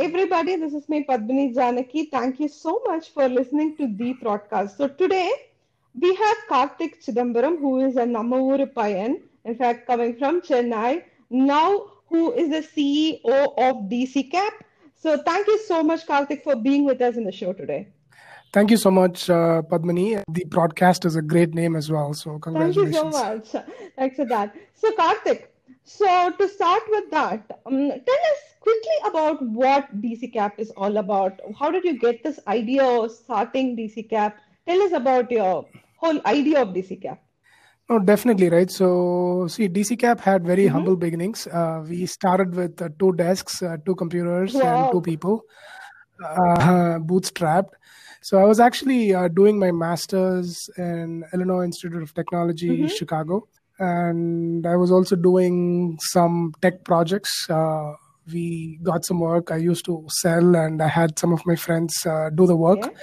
everybody, this is me Padmini Janaki. Thank you so much for listening to the podcast. So today we have Karthik Chidambaram, who is a Namavuru Payan, in fact coming from Chennai, now who is the CEO of DC Cap. So thank you so much, Karthik, for being with us in the show today. Thank you so much, Padmini. The broadcast is a great name as well. So congratulations. Thank you so much. Thanks for that. So Karthik, so to start with that, tell us quickly about what DC Cap is all about. How did you get this idea of starting DC Cap? Tell us about your whole idea of DC Cap. Oh, definitely, right. So, see, DC Cap had very humble beginnings. We started with 2 desks, 2 computers, and 2 people, bootstrapped. So I was actually doing my master's in Illinois Institute of Technology, Chicago. And I was also doing some tech projects. We got some work. I used to sell, and I had some of my friends do the work. Yeah.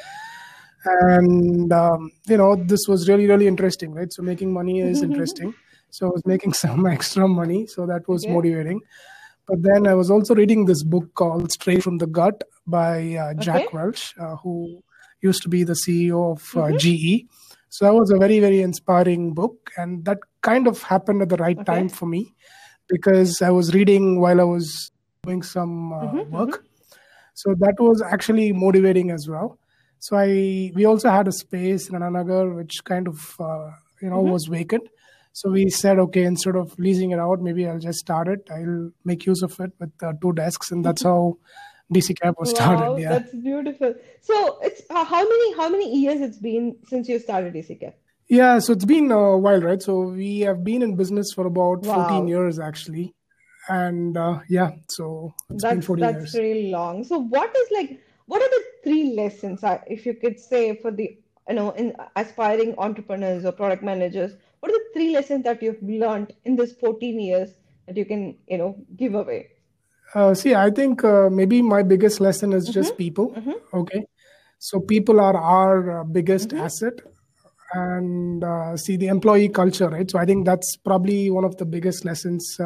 And, this was really, really interesting, right? So making money is interesting. So I was making some extra money. So that was motivating. But then I was also reading this book called Straight from the Gut by Jack Welch, who used to be the CEO of GE. So that was a very, very inspiring book. And that kind of happened at the right time for me, because I was reading while I was doing some work. So that was actually motivating as well. So we also had a space in Ananagar, which kind of, was vacant. So we said, okay, instead of leasing it out, maybe I'll just start it. I'll make use of it with 2 desks. And that's how DC Cap was started. Yeah, that's beautiful. So it's how many years it's been since you started DC Cap? Yeah, so it's been a while, right? So we have been in business for about 14 years, actually. And so it's been 14 years. That's really long. So what are the 3 lessons, if you could say, for the, in aspiring entrepreneurs or product managers, what are the 3 lessons that you've learned in this 14 years that you can, give away? I think maybe my biggest lesson is just people. Okay. So people are our biggest asset. And the employee culture, right? So I think that's probably one of the biggest lessons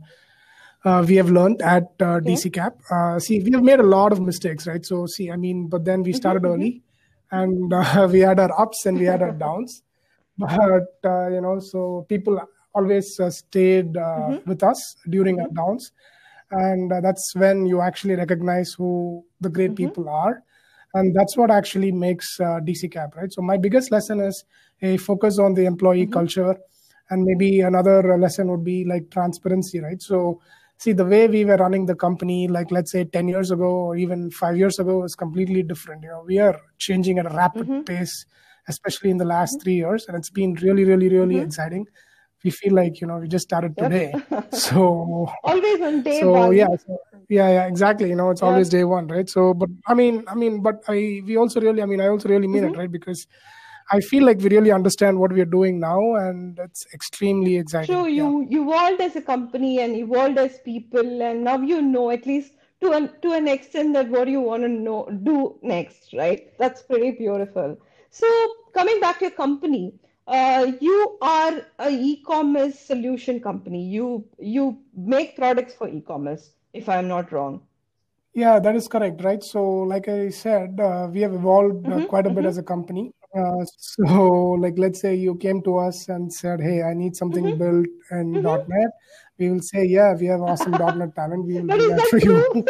we have learned at DC Cap. We have made a lot of mistakes, right? So but then we started early, and we had our ups and we had our downs. But, so people always stayed with us during our downs. And that's when you actually recognize who the great people are. And that's what actually makes DC Cap, right? So my biggest lesson is, focus on the employee culture. And maybe another lesson would be like transparency, right? So the way we were running the company, like let's say 10 years ago or even 5 years ago, is completely different. We are changing at a rapid pace, especially in the last 3 years. And it's been really, really, really exciting. We feel like, we just started today. So always on day one. Yeah, exactly. It's always day one, right? So, but I also really mean it, right? Because I feel like we really understand what we are doing now, and it's extremely exciting. So you evolved as a company and evolved as people, and now at least to an extent that what you want to do next, right? That's pretty beautiful. So coming back to your company, you are a e-commerce solution company. You make products for e-commerce, if I'm not wrong. Yeah, that is correct, right? So like I said, we have evolved quite a bit as a company. So like, let's say you came to us and said, hey, I need something built in .NET. We will say, yeah, we have awesome .NET talent. We will do that for you.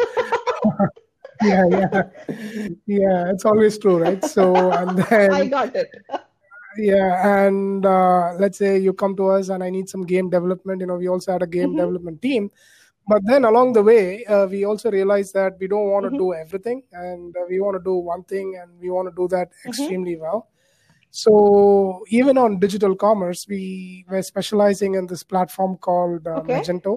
Yeah, it's always true, right? So, and then I got it. Yeah, and let's say you come to us and I need some game development. We also had a game development team. But then along the way, we also realized that we don't want to do everything, and we want to do one thing, and we want to do that extremely well. So even on digital commerce, we were specializing in this platform called Magento.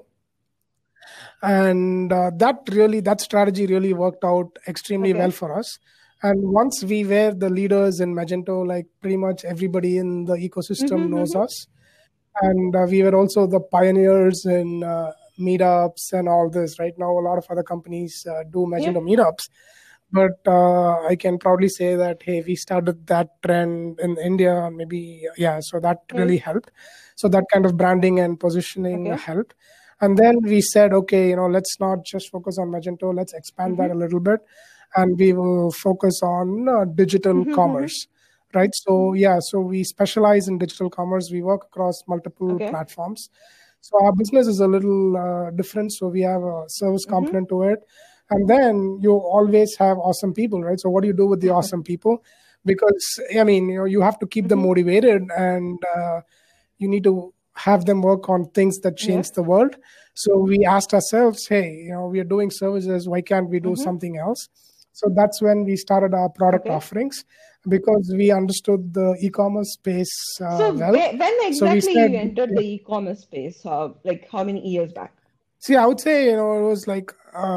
And that strategy really worked out extremely well for us. And once we were the leaders in Magento, like pretty much everybody in the ecosystem knows us. And we were also the pioneers in meetups and all this. Right now, a lot of other companies do Magento meetups. But I can proudly say that, hey, we started that trend in India, maybe, so that really helped. So that kind of branding and positioning helped. And then we said, okay, let's not just focus on Magento, let's expand that a little bit, and we will focus on digital commerce, right? So yeah, so we specialize in digital commerce. We work across multiple platforms. So our business is a little different. So we have a service component to it. And then you always have awesome people, right? So what do you do with the awesome people? Because, I mean, you have to keep them motivated, and you need to have them work on things that change the world. So we asked ourselves, hey, we are doing services. Why can't we do something else? So that's when we started our product offerings, because we understood the e-commerce space So well. when So we exactly said, you entered the e-commerce space? Like how many years back? see, I would say, it was like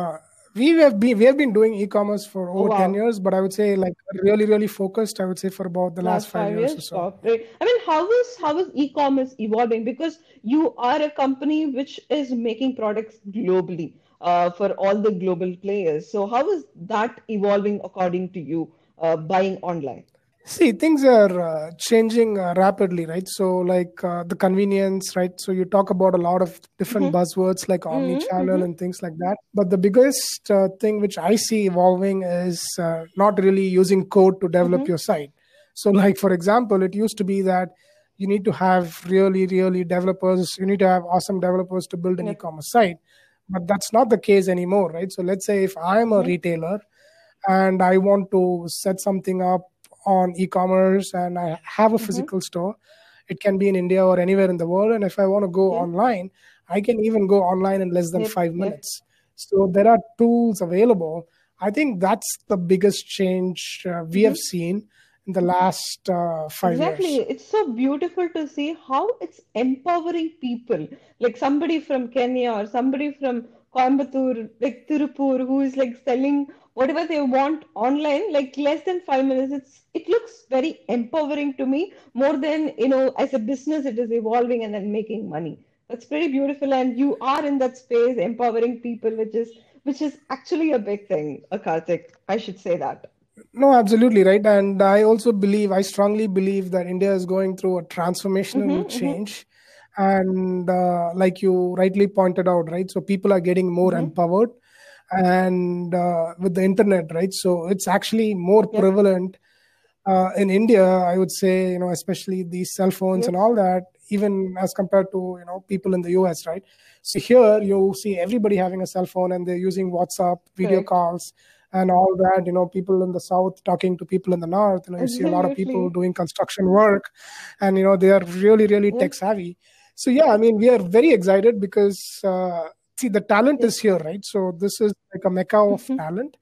we have been doing e-commerce for over 10 years, but I would say like really, really focused, I would say for about the last 5 years or so. Stop. Right. I mean, how is e-commerce evolving? Because you are a company which is making products globally for all the global players. So how is that evolving according to you, buying online? See, things are changing rapidly, right? So, like the convenience, right? So, you talk about a lot of different buzzwords like omni-channel and things like that. But the biggest thing which I see evolving is not really using code to develop your site. So, like, for example, it used to be that you need to have really, really developers, you need to have awesome developers to build an e-commerce site. But that's not the case anymore, right? So, let's say if I'm a retailer and I want to set something up on e-commerce and I have a physical store, it can be in India or anywhere in the world. And if I want to go online, I can even go online in less than 5 minutes. So there are tools available. I think that's the biggest change we have seen in the last 5 years. Exactly. It's so beautiful to see how it's empowering people, like somebody from Kenya or somebody from Coimbatore, like Tirupur, who is like selling whatever they want online, like less than 5 minutes. It looks very empowering to me, more than, as a business, it is evolving and then making money. That's pretty beautiful, and you are in that space empowering people, which is actually a big thing, Karthik. I should say that. No, absolutely right. And I strongly believe that India is going through a transformational change. And like you rightly pointed out, right? So people are getting more empowered, and with the internet, right? So it's actually more prevalent in India, I would say, especially these cell phones and all that, even as compared to, people in the US, right? So here you see everybody having a cell phone and they're using WhatsApp, video calls, and all that, people in the south talking to people in the north. You see a lot of people doing construction work, and they are really, really tech savvy. So yeah, I mean, we are very excited because see, the talent is here, right? So this is like a mecca of talent,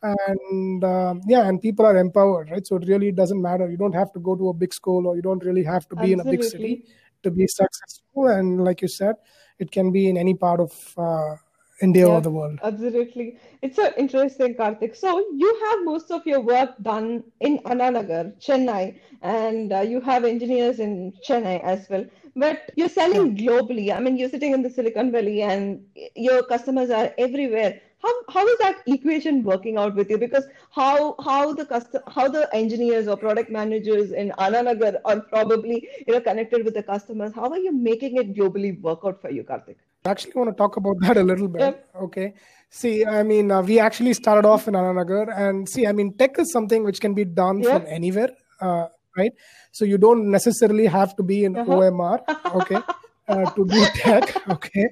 and and people are empowered, right? So it really doesn't matter. You don't have to go to a big school, or you don't really have to be in a big city to be successful. And like you said, it can be in any part of India or the world. Absolutely. It's so interesting, Karthik. So you have most of your work done in Anna Nagar, Chennai, and you have engineers in Chennai as well. But you're selling globally. I mean, you're sitting in the Silicon Valley and your customers are everywhere. How is that equation working out with you? Because how the engineers or product managers in Anna Nagar are probably connected with the customers. How are you making it globally work out for you, Karthik? I actually want to talk about that a little bit. Okay. See, I mean, we actually started off in Anna Nagar, and see, I mean, tech is something which can be done from anywhere, right? So you don't necessarily have to be in OMR, okay, to do tech, okay.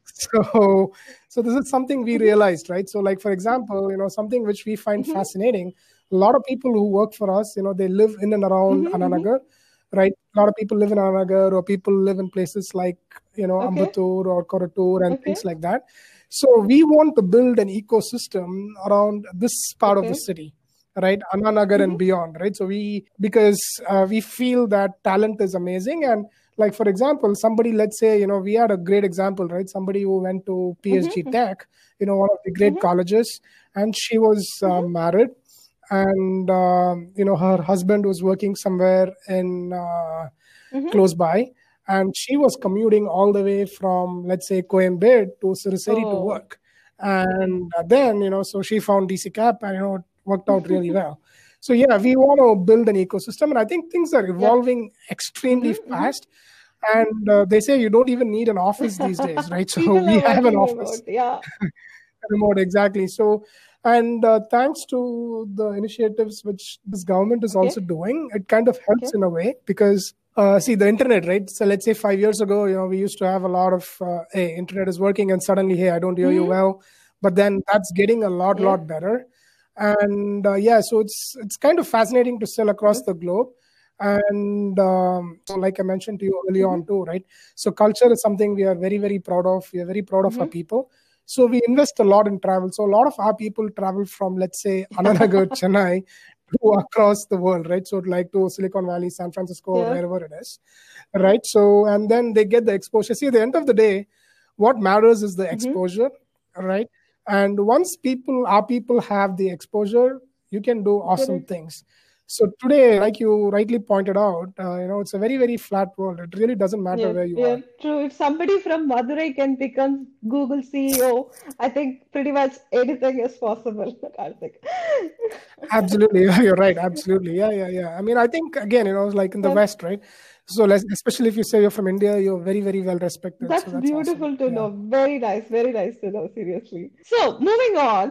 So this is something we realized, right? So, like, for example, something which we find fascinating. A lot of people who work for us, they live in and around Anna Nagar, right? A lot of people live in Anna Nagar, or people live in places like, Ambattur or Korattur and things like that. So we want to build an ecosystem around this part of the city, right? Anna Nagar and beyond, right? So because we feel that talent is amazing. And like, for example, somebody, let's say, we had a great example, right? Somebody who went to PSG Tech, one of the great colleges, and she was married. And, her husband was working somewhere in close by. And she was commuting all the way from, let's say, Coimbatore to Siriseri to work. And then, so she found DC Cap, and, it worked out really well. So, yeah, we want to build an ecosystem. And I think things are evolving extremely fast. And they say you don't even need an office these days, right? So People we are have an working office. remote. Yeah. Remote, exactly. So, and thanks to the initiatives which this government is also Okay. doing, it kind of helps Okay. in a way because see the internet, right? So let's say 5 years ago, we used to have a lot of hey, internet is working, and suddenly, hey, I don't hear you well. But then that's getting a lot Yeah. better, and yeah, so it's kind of fascinating to sell across the globe. And so like I mentioned to you early on too, right? So culture is something we are very, very proud of. We are very proud of our people. So we invest a lot in travel. So a lot of our people travel from, let's say, Ananagar, Chennai, to across the world, right? So like to Silicon Valley, San Francisco, or Yeah. wherever it is, right? So, and then they get the exposure. See, at the end of the day, what matters is the exposure, right? And once our people have the exposure, you can do awesome Correct. things. So today, like you rightly pointed out, it's a very, very flat world. It really doesn't matter Yeah, where you yeah, are. true. If somebody from Madurai can become Google CEO, I think pretty much anything is possible, Karthik. Absolutely, yeah, you're right. Absolutely, yeah. I mean, I think again, like in the Yeah, West, right? So, especially if you say you're from India, you're very, very well respected. So that's that's awesome. beautiful to Yeah. know. Very nice to know, seriously. So, moving on,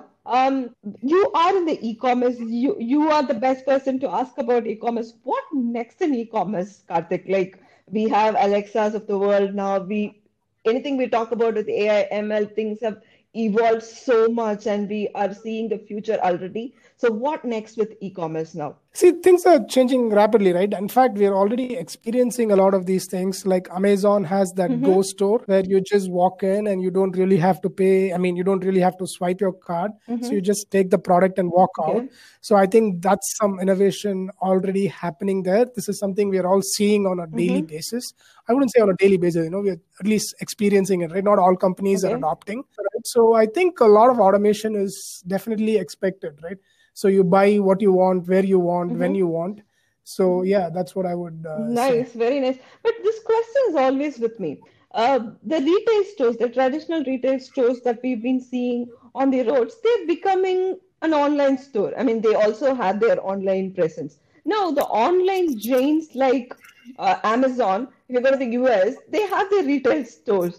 you are in the e-commerce. You are the best person to ask about e-commerce. What next in e-commerce, Karthik? Like we have Alexas of the world now. Anything we talk about with AI, ML, things have evolved so much, and we are seeing the future already. So, what next with e-commerce now? See, things are changing rapidly, right? In fact, we are already experiencing a lot of these things. Like Amazon has that Go Mm-hmm. store where you just walk in and you don't really have to pay. I mean, you don't really have to swipe your card. So Mm-hmm. you just take the product and walk out. Okay. So I think that's some innovation already happening there. This is something we are all seeing on a daily Mm-hmm. basis. I wouldn't say on a daily basis, we're at least experiencing it, right? Not all companies are Okay. adopting, right? So I think a lot of automation is definitely expected, right? So you buy what you want, where you want, when Mm-hmm. you want. So yeah, that's what I would say. Nice, very nice. But this question is always with me. The retail stores, the traditional retail stores that we've been seeing on the roads, they're becoming an online store. I mean, they also have their online presence. Now, the online giants like Amazon, if you go to the US, they have their retail stores.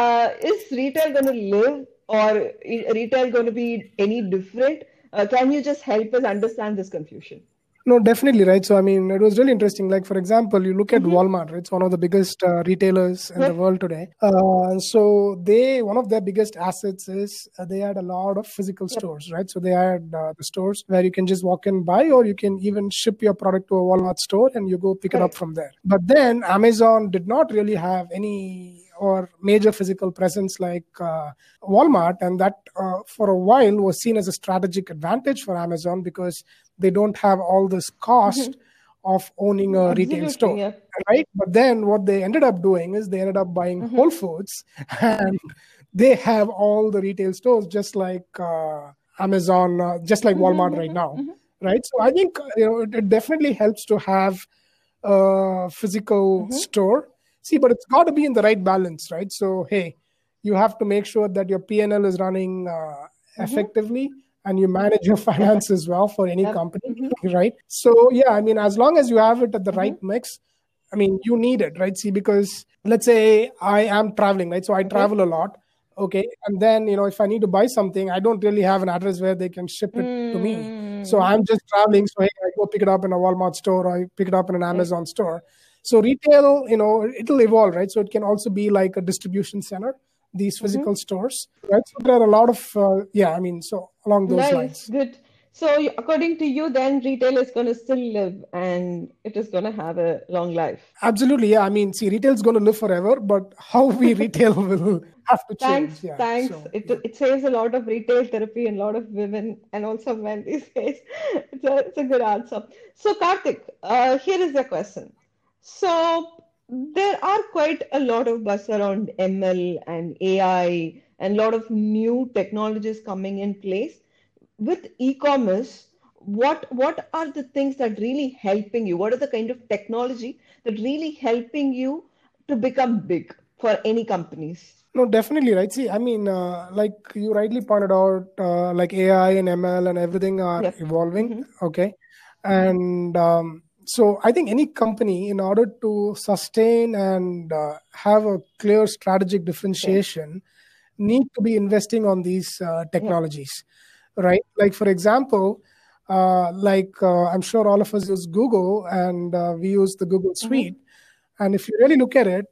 Is retail going to live or retail going to be any different? Can you just help us understand this confusion? No, definitely, right. So, I mean, it was really interesting. Like, for example, you look at Mm-hmm. Walmart, right? It's one of the biggest retailers in the Yep. world today. So, one of their biggest assets is they had a lot of physical Yep. stores, right? So, they had the stores where you can just walk in, buy, or you can even ship your product to a Walmart store and you go pick it up Correct. from there. But then Amazon did not really have any or major physical presence like Walmart, and that for a while was seen as a strategic advantage for Amazon because they don't have all this cost of owning a retail Absolutely, store, yeah. right? But then what they ended up doing is they ended up buying Whole Mm-hmm. Foods, and they have all the retail stores just like Amazon, just like Walmart right now, Mm-hmm. right? So I think it definitely helps to have a physical Mm-hmm. store. See, but it's got to be in the right balance, right? So hey, you have to make sure that your P&L is running Mm-hmm. effectively and you manage your Yep. finance as well for any Yep. company, Mm-hmm. right? So yeah, I mean, as long as you have it at the right Mm-hmm. mix, I mean, you need it, right? See, because let's say I am traveling, right? So I Okay. travel a lot, okay? And then, if I need to buy something, I don't really have an address where they can ship it to me. So Mm. I'm just traveling. So hey, I go pick it up in a Walmart store or I pick it up in an Right. Amazon store. So retail, it'll evolve, right? So it can also be like a distribution center, these Mm-hmm. physical stores, right? So there are a lot of, yeah, I mean, so along those Nice. lines. Good. So, according to you, then retail is going to still live and it is going to have a long life. Absolutely, yeah. I mean, see, retail is going to live forever, but how we retail will have to change. Thanks, Yeah. thanks. So, It yeah. it saves a lot of retail therapy and a lot of women and also men these days. It's a good answer. So, Karthik, here is the question. So, there are quite a lot of buzz around ML and AI and a lot of new technologies coming in place. With e-commerce, what are the things that really helping you? What are the kind of technology that really helping you to become big for any companies? No, definitely, right? See, I mean, like you rightly pointed out, like AI and ML and everything are Yep. evolving, Mm-hmm. okay? And So I think any company, in order to sustain and have a clear strategic differentiation, need to be investing on these technologies, right? Like for example, I'm sure all of us use Google, and we use the Google Suite. And if you really look at it,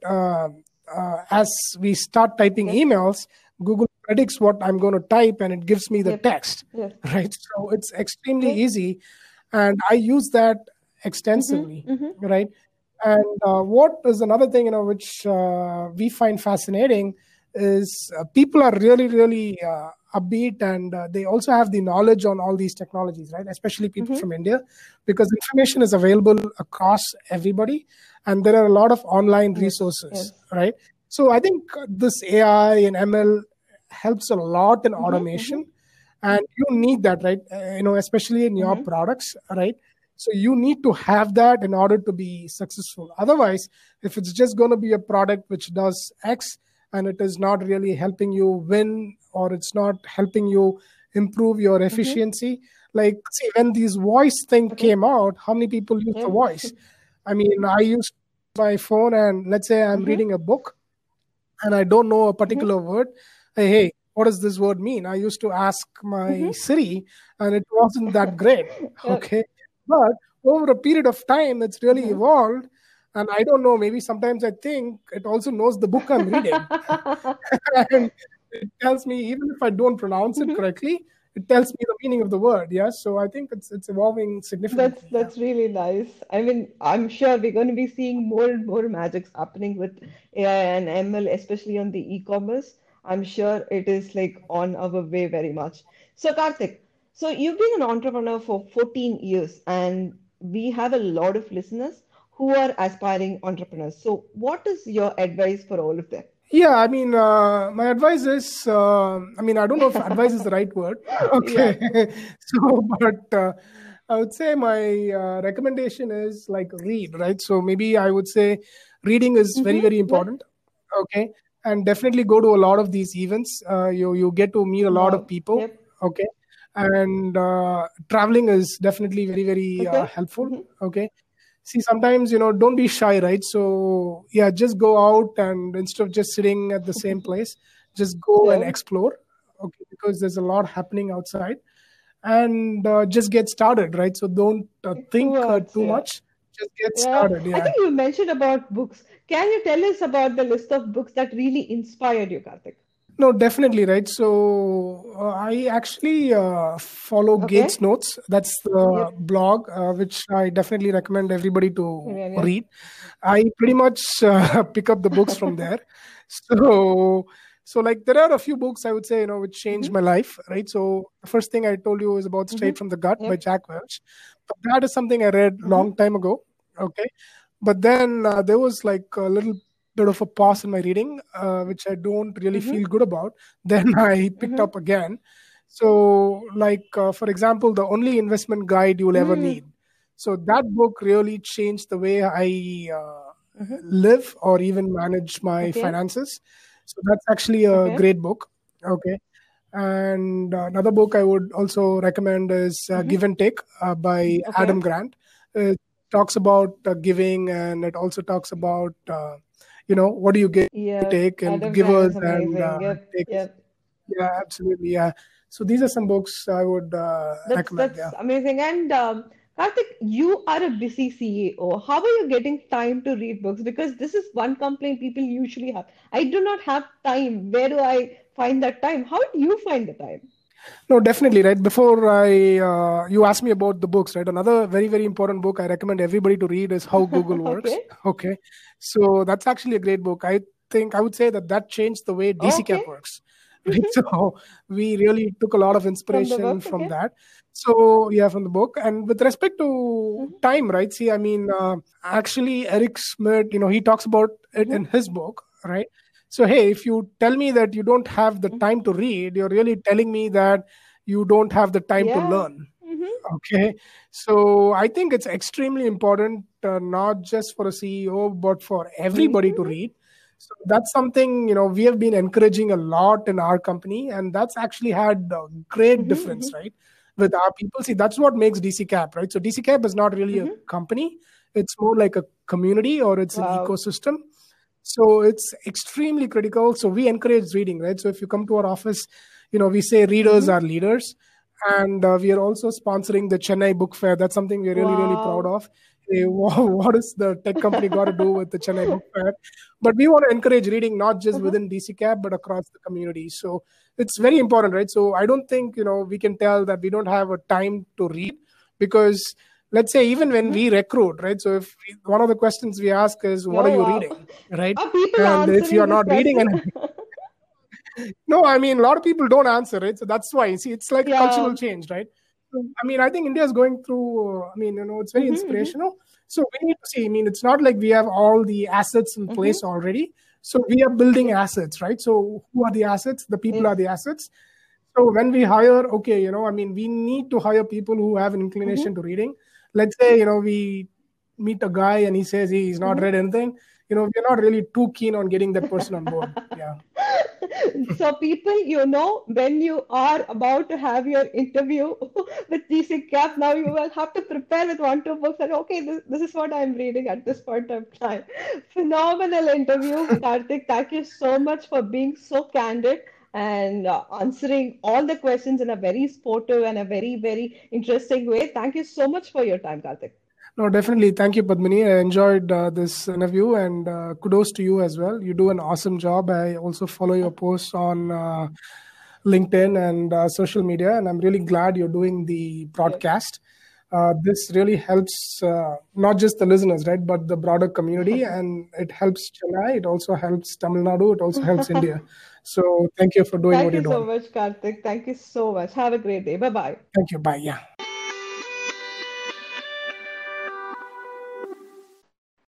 as we start typing emails, Google predicts what I'm going to type and it gives me the text, right? So it's extremely easy. And I use that extensively, right? And what is another thing, which we find fascinating is people are really, really upbeat, and they also have the knowledge on all these technologies, right? Especially people from India, because information is available across everybody, and there are a lot of online resources, right? So I think this AI and ML helps a lot in automation, and you need that, right? Especially in your products, right? So you need to have that in order to be successful. Otherwise, if it's just going to be a product which does X and it is not really helping you win, or it's not helping you improve your efficiency, like, see, when these voice thing came out, how many people use the voice? I mean, I use my phone, and let's say I'm reading a book and I don't know a particular word. Hey, what does this word mean? I used to ask my Siri, and it wasn't that great. Okay. But over a period of time, it's really evolved. And I don't know, maybe sometimes I think it also knows the book I'm reading. And it tells me, even if I don't pronounce it correctly, it tells me the meaning of the word. Yeah. So I think it's evolving significantly. That's really nice. I mean, I'm sure we're going to be seeing more and more magics happening with AI and ML, especially on the e-commerce. I'm sure it is like on our way very much. So Karthik, so you've been an entrepreneur for 14 years, and we have a lot of listeners who are aspiring entrepreneurs. So what is your advice for all of them? Yeah, I mean, my advice is, I don't know if advice is the right word. Okay. But I would say my recommendation is like read, right? So maybe I would say reading is very, very important. Okay. And definitely go to a lot of these events. You get to meet a lot of people. Okay. And traveling is definitely very, very helpful. Okay. See, sometimes, don't be shy, right? So, yeah, just go out, and instead of just sitting at the same place, just go and explore, okay? Because there's a lot happening outside, and just get started, right? So don't think too much. Just get started. I think you mentioned about books. Can you tell us about the list of books that really inspired you, Karthik? No, definitely, right? So I actually follow Gates Notes. That's the blog, which I definitely recommend everybody to read. I pretty much pick up the books from there. So like there are a few books I would say, which changed my life, right? So the first thing I told you is about Straight from the Gut by Jack Welch. But that is something I read long time ago. Okay. But then there was like a little bit of a pause in my reading, which I don't really feel good about. Then I picked up again. So like, for example, The Only Investment Guide You'll Ever Need. So that book really changed the way I live or even manage my finances. So that's actually a great book. Okay. And another book I would also recommend is Give and Take by Adam Grant. It talks about giving, and it also talks about what do you give, take, and Adam givers Grant is and amazing. takers. Yeah, absolutely. Yeah. So these are some books I would recommend. That's amazing. And Karthik, you are a busy CEO. How are you getting time to read books? Because this is one complaint people usually have. I do not have time. Where do I find that time? How do you find the time? No, definitely, right. Before you asked me about the books, right? Another very, very important book I recommend everybody to read is How Google Works. Okay. So that's actually a great book. I think I would say that changed the way DCCAP works. Right? So we really took a lot of inspiration from that. So yeah, from the book. And with respect to time, right? See, I mean, actually Eric Schmidt, he talks about it in his book, right? So, hey, if you tell me that you don't have the time to read, you're really telling me that you don't have the time to learn. Okay. So I think it's extremely important, not just for a CEO, but for everybody to read. So that's something, we have been encouraging a lot in our company, and that's actually had a great difference, right? with our people. See, that's what makes DC Cap, right? So DC Cap is not really a company. It's more like a community, or it's an ecosystem. So it's extremely critical. So we encourage reading, right? So if you come to our office, we say readers are leaders. And we are also sponsoring the Chennai Book Fair. That's something we're really, really proud of. Hey, what is the tech company got to do with the Chennai Book Fair? But we want to encourage reading, not just within DC Cap, but across the community. So it's very important, right? So I don't think, we can tell that we don't have a time to read, because let's say even when we recruit, right? So if one of the questions we ask is, what are you reading, right? And if you're not reading anything. No, I mean, a lot of people don't answer it. So that's why, see, it's like a cultural change, right? So, I mean, I think India is going through, it's very inspirational. So we need to see, it's not like we have all the assets in place already. So we are building assets, right? So who are the assets? The people are the assets. So when we hire, we need to hire people who have an inclination to reading. Let's say, we meet a guy and he says he's not read anything. We're not really too keen on getting that person on board. Yeah. So people, when you are about to have your interview with DC Cap, now you will have to prepare with 1-2 books and okay, this is what I'm reading at this point of time. Phenomenal interview, Karthik. Thank you so much for being so candid and answering all the questions in a very sportive and a very, very interesting way. Thank you so much for your time, Karthik. No, definitely. Thank you, Padmini. I enjoyed this interview, and kudos to you as well. You do an awesome job. I also follow your posts on LinkedIn and social media, and I'm really glad you're doing the broadcast. This really helps not just the listeners, right, but the broader community, and it helps Chennai. It also helps Tamil Nadu. It also helps India. So thank you for doing what you're doing. Thank you so much, Karthik. Thank you so much. Have a great day. Bye-bye. Thank you. Bye. Yeah.